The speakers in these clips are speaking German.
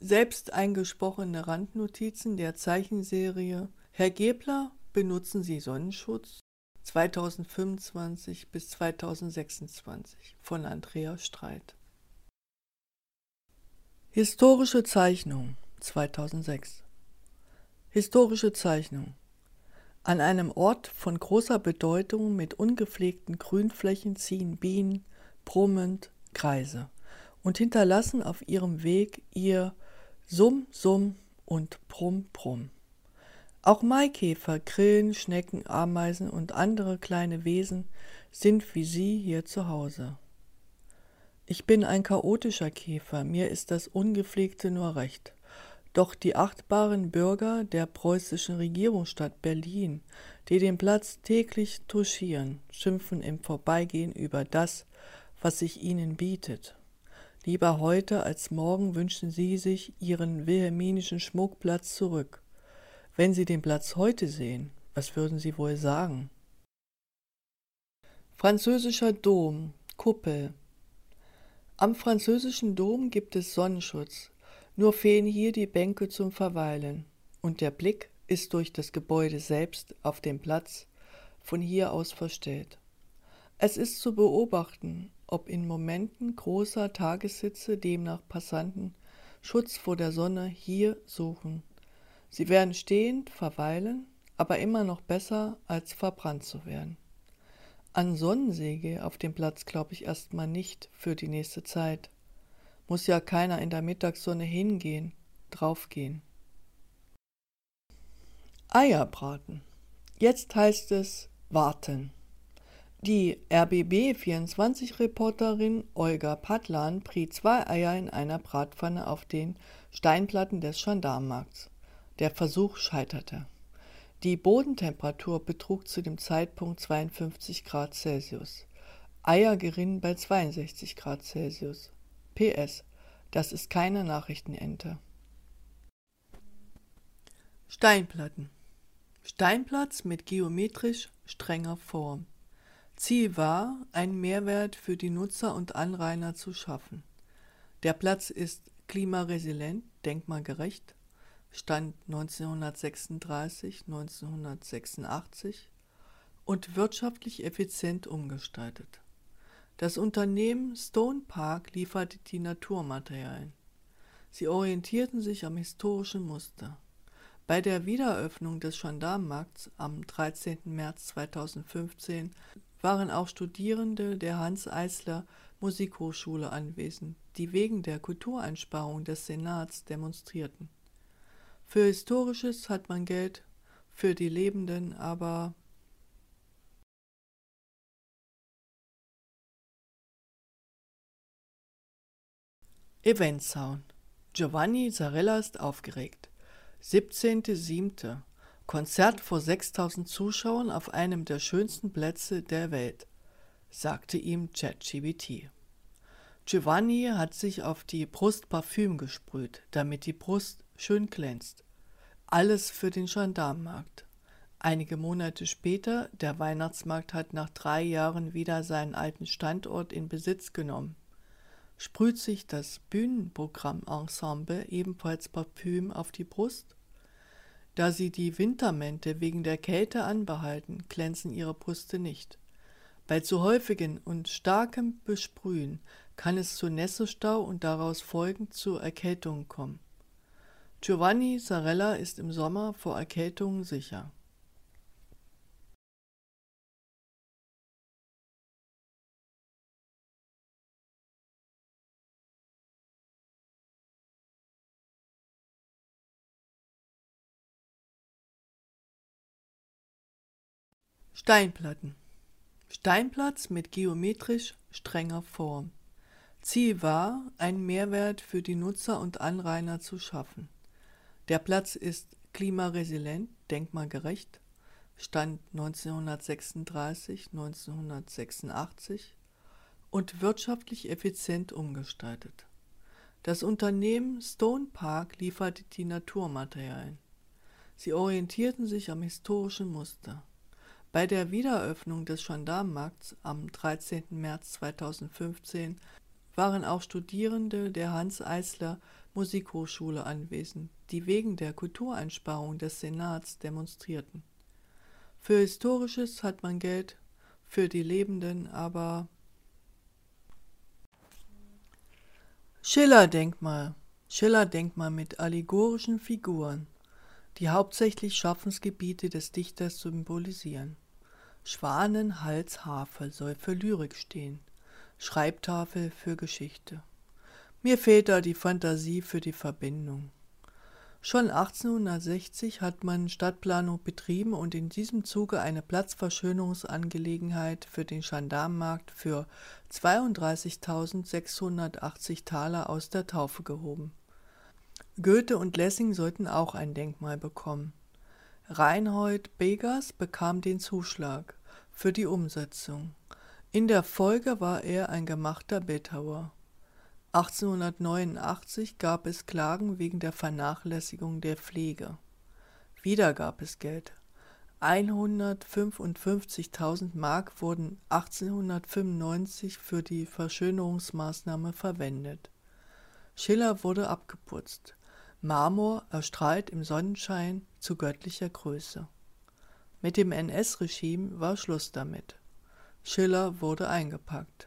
Selbst eingesprochene Randnotizen der Zeichenserie Herr Gebler, benutzen Sie Sonnenschutz? 2025 bis 2026 von Andrea Streit. Historische Zeichnung 2006. Historische Zeichnung. An einem Ort von großer Bedeutung mit ungepflegten Grünflächen ziehen Bienen brummend Kreise und hinterlassen auf ihrem Weg ihr Summ, Summ und Brumm, Brumm. Auch Maikäfer, Grillen, Schnecken, Ameisen und andere kleine Wesen sind wie sie hier zu Hause. Ich bin ein chaotischer Käfer, mir ist das Ungepflegte nur recht. Doch die achtbaren Bürger der preußischen Regierungsstadt Berlin, die den Platz täglich touchieren, schimpfen im Vorbeigehen über das, was sich ihnen bietet. Lieber heute als morgen wünschen sie sich ihren wilhelminischen Schmuckplatz zurück. Wenn Sie den Platz heute sehen, was würden Sie wohl sagen? Französischer Dom, Kuppel. Am französischen Dom gibt es Sonnenschutz, nur fehlen hier die Bänke zum Verweilen, und der Blick ist durch das Gebäude selbst auf den Platz von hier aus verstellt. Es ist zu beobachten, ob in Momenten großer Tageshitze demnach Passanten Schutz vor der Sonne hier suchen. Sie werden stehend verweilen, aber immer noch besser, als verbrannt zu werden. An Sonnensegel auf dem Platz glaube ich erstmal nicht für die nächste Zeit. Muss ja keiner in der Mittagssonne hingehen, draufgehen. Eier braten. Jetzt heißt es warten. Die RBB24-Reporterin Olga Patlan briet 2 Eier in einer Bratpfanne auf den Steinplatten des Gendarmenmarkts. Der Versuch scheiterte. Die Bodentemperatur betrug zu dem Zeitpunkt 52 Grad Celsius. Eier gerinnen bei 62 Grad Celsius. PS, das ist keine Nachrichtenente. Steinplatten. Steinplatz mit geometrisch strenger Form. Ziel war, einen Mehrwert für die Nutzer und Anrainer zu schaffen. Der Platz ist klimaresilient, denkmalgerecht, Stand 1936/1986 und wirtschaftlich effizient umgestaltet. Das Unternehmen Stone Park lieferte die Naturmaterialien. Sie orientierten sich am historischen Muster. Bei der Wiedereröffnung des Gendarmenmarkts am 13. März 2015 waren auch Studierende der Hanns-Eisler Musikhochschule anwesend, die wegen der Kultureinsparung des Senats demonstrierten. Für Historisches hat man Geld, für die Lebenden aber. Eventsound. Giovanni Zarella ist aufgeregt. 17.07. Konzert vor 6000 Zuschauern auf einem der schönsten Plätze der Welt, sagte ihm ChatGPT. Giovanni hat sich auf die Brust Parfüm gesprüht, damit die Brust schön glänzt. Alles für den Gendarmenmarkt. Einige Monate später, der Weihnachtsmarkt hat nach 3 Jahren wieder seinen alten Standort in Besitz genommen. Sprüht sich das Bühnenprogrammensemble ebenfalls Parfüm auf die Brust? Da sie die Wintermäntel wegen der Kälte anbehalten, glänzen ihre Brüste nicht. Bei zu häufigem und starkem Besprühen kann es zu Nässestau und daraus folgend zu Erkältungen kommen. Giovanni Zarella ist im Sommer vor Erkältungen sicher. Steinplatten. Steinplatz mit geometrisch strenger Form. Ziel war, einen Mehrwert für die Nutzer und Anrainer zu schaffen. Der Platz ist klimaresilient, denkmalgerecht, Stand 1936/1986 und wirtschaftlich effizient umgestaltet. Das Unternehmen Stone Park lieferte die Naturmaterialien. Sie orientierten sich am historischen Muster. Bei der Wiedereröffnung des Gendarmenmarkts am 13. März 2015 waren auch Studierende der Hanns-Eisler Musikhochschule anwesend, die wegen der Kultureinsparung des Senats demonstrierten. Für Historisches hat man Geld, für die Lebenden aber. Schiller-Denkmal. Schiller-Denkmal mit allegorischen Figuren, die hauptsächlich Schaffensgebiete des Dichters symbolisieren. Schwanenhals-Havel soll für Lyrik stehen, Schreibtafel für Geschichte. Mir fehlt da die Fantasie für die Verbindung. Schon 1860 hat man Stadtplanung betrieben und in diesem Zuge eine Platzverschönerungsangelegenheit für den Gendarmenmarkt für 32.680 Taler aus der Taufe gehoben. Goethe und Lessing sollten auch ein Denkmal bekommen. Reinhold Begas bekam den Zuschlag für die Umsetzung. In der Folge war er ein gemachter Bildhauer. 1889 gab es Klagen wegen der Vernachlässigung der Pflege. Wieder gab es Geld. 155.000 Mark wurden 1895 für die Verschönerungsmaßnahme verwendet. Schiller wurde abgeputzt. Marmor erstrahlt im Sonnenschein zu göttlicher Größe. Mit dem NS-Regime war Schluss damit. Schiller wurde eingepackt.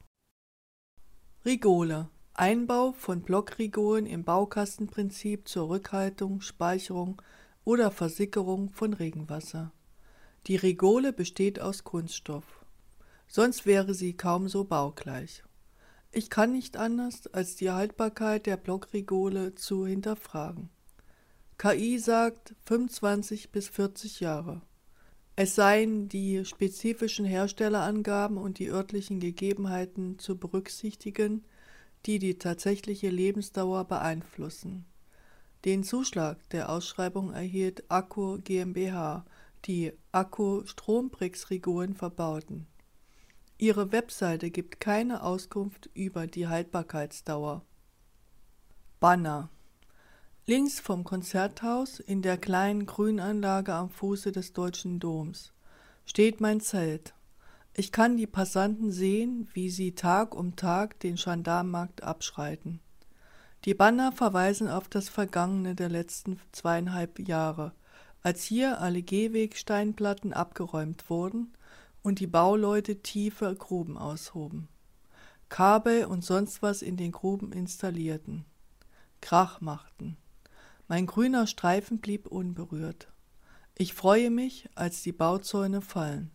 Rigole. Einbau von Blockrigolen im Baukastenprinzip zur Rückhaltung, Speicherung oder Versickerung von Regenwasser. Die Rigole besteht aus Kunststoff. Sonst wäre sie kaum so baugleich. Ich kann nicht anders, als die Haltbarkeit der Blockrigole zu hinterfragen. KI sagt 25 bis 40 Jahre. Es seien die spezifischen Herstellerangaben und die örtlichen Gegebenheiten zu berücksichtigen, die die tatsächliche Lebensdauer beeinflussen. Den Zuschlag der Ausschreibung erhielt Akku GmbH, die Akku-Strombrix-Rigolen verbauten. Ihre Webseite gibt keine Auskunft über die Haltbarkeitsdauer. Banner. Links vom Konzerthaus in der kleinen Grünanlage am Fuße des Deutschen Doms steht mein Zelt. Ich kann die Passanten sehen, wie sie Tag um Tag den Gendarmenmarkt abschreiten. Die Banner verweisen auf das Vergangene der letzten 2,5 Jahre, als hier alle Gehwegsteinplatten abgeräumt wurden und die Bauleute tiefe Gruben aushoben, Kabel und sonst was in den Gruben installierten, Krach machten. Mein grüner Streifen blieb unberührt. Ich freue mich, als die Bauzäune fallen.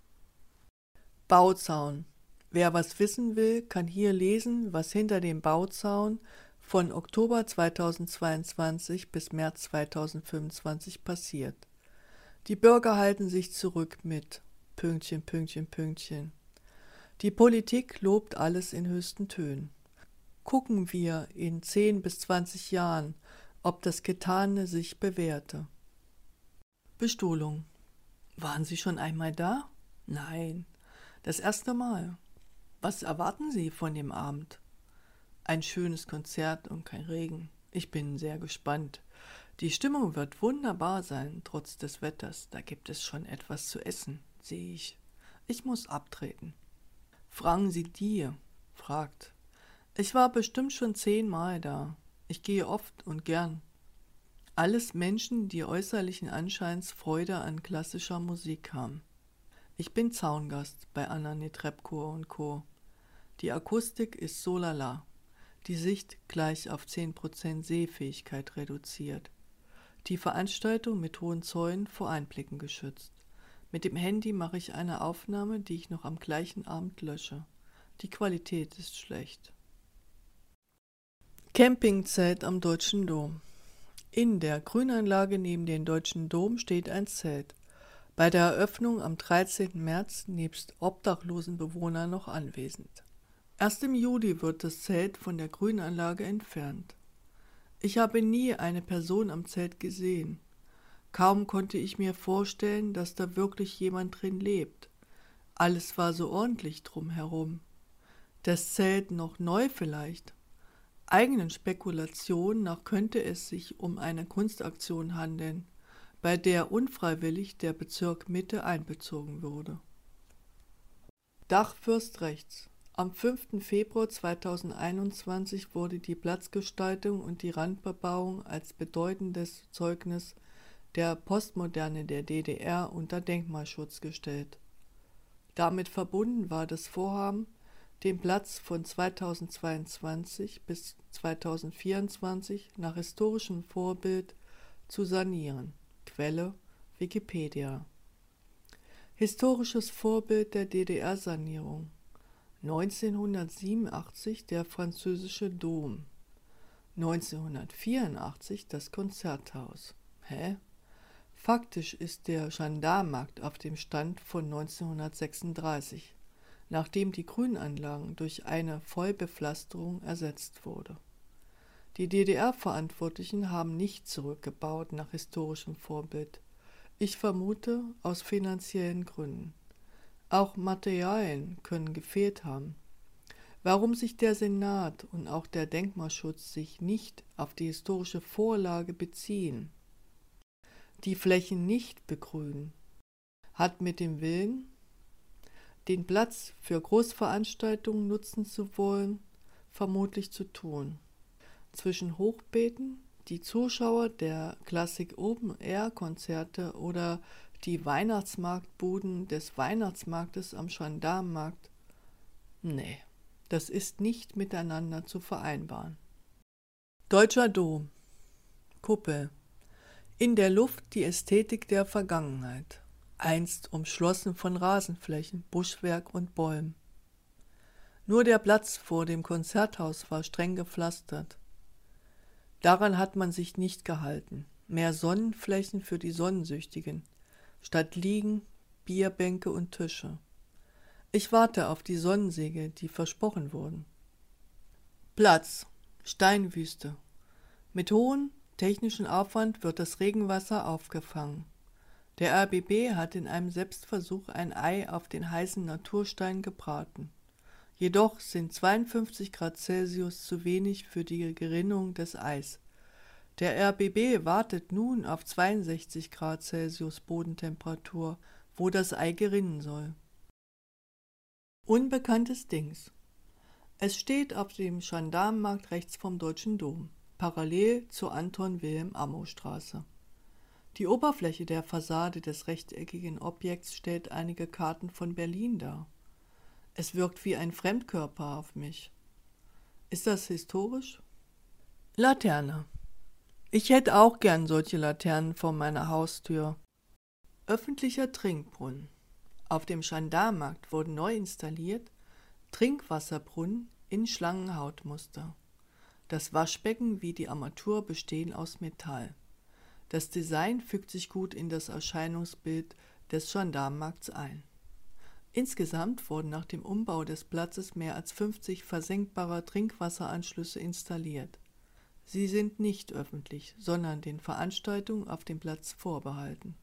Bauzaun. Wer was wissen will, kann hier lesen, was hinter dem Bauzaun von Oktober 2022 bis März 2025 passiert. Die Bürger halten sich zurück mit Pünktchen, Pünktchen, Pünktchen. Die Politik lobt alles in höchsten Tönen. Gucken wir in 10 bis 20 Jahren, ob das Getane sich bewährte. Bestuhlung. Waren Sie schon einmal da? Nein. Das erste Mal. Was erwarten Sie von dem Abend? Ein schönes Konzert und kein Regen. Ich bin sehr gespannt. Die Stimmung wird wunderbar sein, trotz des Wetters. Da gibt es schon etwas zu essen, sehe ich. Ich muss abtreten. Fragen Sie die, fragt. Ich war bestimmt schon 10 Mal da. Ich gehe oft und gern. Alles Menschen, die äußerlichen Anscheins Freude an klassischer Musik haben. Ich bin Zaungast bei Anna Netrebko und Co. Die Akustik ist so lala. Die Sicht gleich auf 10% Sehfähigkeit reduziert. Die Veranstaltung mit hohen Zäunen vor Einblicken geschützt. Mit dem Handy mache ich eine Aufnahme, die ich noch am gleichen Abend lösche. Die Qualität ist schlecht. Campingzelt am Deutschen Dom. In der Grünanlage neben dem Deutschen Dom steht ein Zelt. Bei der Eröffnung am 13. März nebst obdachlosen Bewohnern noch anwesend. Erst im Juli wird das Zelt von der Grünanlage entfernt. Ich habe nie eine Person am Zelt gesehen. Kaum konnte ich mir vorstellen, dass da wirklich jemand drin lebt. Alles war so ordentlich drumherum. Das Zelt noch neu vielleicht. Eigenen Spekulationen nach könnte es sich um eine Kunstaktion handeln, bei der unfreiwillig der Bezirk Mitte einbezogen wurde. Dachfürst rechts. Am 5. Februar 2021 wurde die Platzgestaltung und die Randbebauung als bedeutendes Zeugnis der Postmoderne der DDR unter Denkmalschutz gestellt. Damit verbunden war das Vorhaben, den Platz von 2022 bis 2024 nach historischem Vorbild zu sanieren. Quelle: Wikipedia. Historisches Vorbild der DDR-Sanierung: 1987 der französische Dom, 1984 das Konzerthaus. Faktisch ist der Gendarmenmarkt auf dem Stand von 1936, nachdem die Grünanlagen durch eine Vollbepflasterung ersetzt wurde. Die DDR-Verantwortlichen haben nicht zurückgebaut nach historischem Vorbild. Ich vermute, aus finanziellen Gründen. Auch Materialien können gefehlt haben. Warum sich der Senat und auch der Denkmalschutz sich nicht auf die historische Vorlage beziehen, die Flächen nicht begrünen, hat mit dem Willen, den Platz für Großveranstaltungen nutzen zu wollen, vermutlich zu tun. Zwischen Hochbeeten, die Zuschauer der Klassik Open-Air-Konzerte oder die Weihnachtsmarktbuden des Weihnachtsmarktes am Gendarmenmarkt? Nee, das ist nicht miteinander zu vereinbaren. Deutscher Dom. Kuppel. In der Luft die Ästhetik der Vergangenheit, einst umschlossen von Rasenflächen, Buschwerk und Bäumen. Nur der Platz vor dem Konzerthaus war streng gepflastert. Daran hat man sich nicht gehalten. Mehr Sonnenflächen für die Sonnensüchtigen, statt Liegen, Bierbänke und Tische. Ich warte auf die Sonnensegel, die versprochen wurden. Platz: Steinwüste. Mit hohem technischen Aufwand wird das Regenwasser aufgefangen. Der RBB hat in einem Selbstversuch ein Ei auf den heißen Naturstein gebraten. Jedoch sind 52 Grad Celsius zu wenig für die Gerinnung des Eis. Der RBB wartet nun auf 62 Grad Celsius Bodentemperatur, wo das Ei gerinnen soll. Unbekanntes Dings. Es steht auf dem Gendarmenmarkt rechts vom Deutschen Dom, parallel zur Anton-Wilhelm-Ammo-Straße. Die Oberfläche der Fassade des rechteckigen Objekts stellt einige Karten von Berlin dar. Es wirkt wie ein Fremdkörper auf mich. Ist das historisch? Laterne. Ich hätte auch gern solche Laternen vor meiner Haustür. Öffentlicher Trinkbrunnen. Auf dem Gendarmenmarkt wurden neu installiert Trinkwasserbrunnen in Schlangenhautmuster. Das Waschbecken wie die Armatur bestehen aus Metall. Das Design fügt sich gut in das Erscheinungsbild des Gendarmenmarkts ein. Insgesamt wurden nach dem Umbau des Platzes mehr als 50 versenkbare Trinkwasseranschlüsse installiert. Sie sind nicht öffentlich, sondern den Veranstaltungen auf dem Platz vorbehalten.